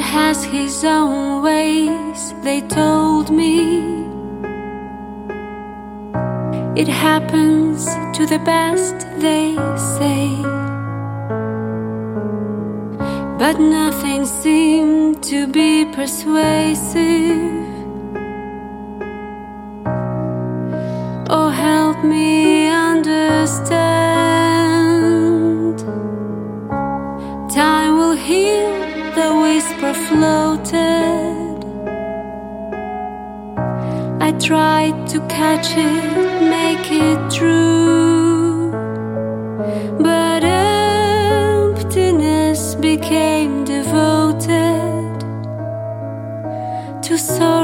has his own ways, they told me. It happens to the best, they say. But nothing seemed to be persuasive. Oh, help me understand. Time will heal, the whisper floated. I tried to catch it, make it true, but emptiness became devoted to sorrow.